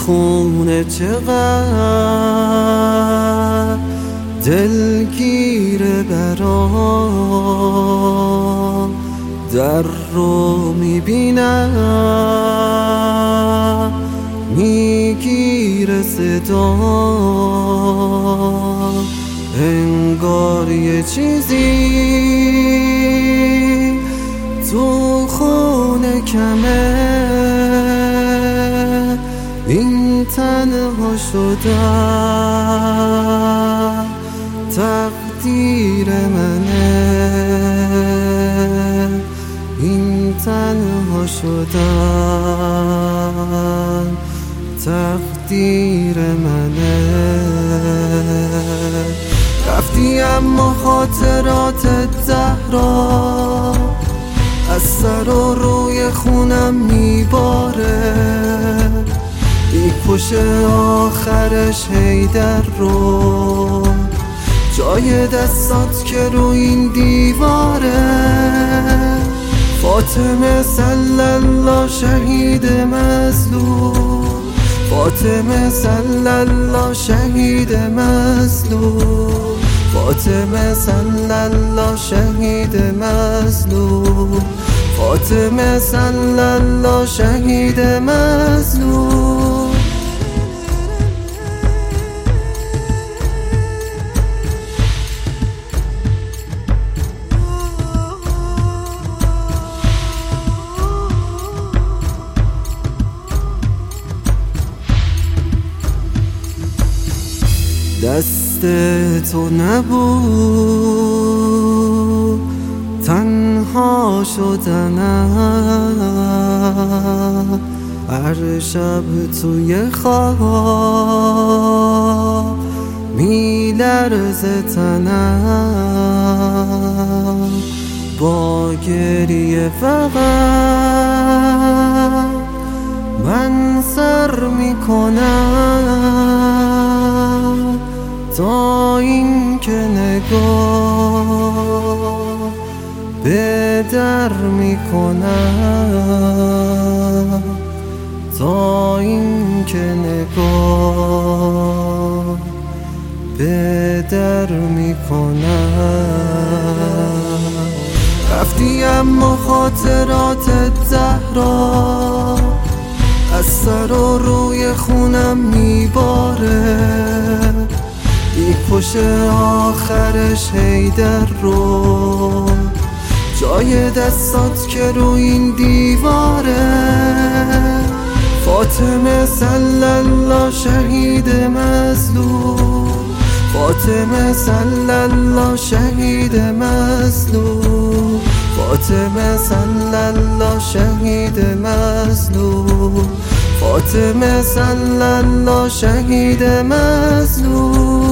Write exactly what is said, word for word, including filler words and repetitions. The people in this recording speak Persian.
خونه چقدر دلگیره برام، در رو میبینم میگیره صدا، انگار یه چیزی تو خونه کمه، این تنها شدن تقدیر منه، این تنها شدن تقدیر منه. رفتی اما خاطرات زهرا از سر و روی خونم میباره، میکشه آخرش حیدر رو، جای دستات که رو این دیواره. فاطمه صلی الله شهید مظلوم، فاطمه صلی الله شهید مظلوم، فاطمه صلی الله شهید مظلوم، فاطمه صلی الله شهید مظلوم. دست تو نبود تنها شدنم، هر شب توی خواب میلرزه تنم، با گریه فقط من سر میکنم، تا این که نگاه به در میکنم، تا این که نگاه به در میکنم. رفتی اما خاطرات زهرا از سر و روی خونم میباره، میکشه آخرش حیدر رو، جای دستات که رو این دیواره. فاطمه صلی الله شهید مظلوم، فاطمه صلی الله شهید مظلوم، فاطمه صلی الله شهید مظلوم، فاطمه صلی الله شهید مظلوم.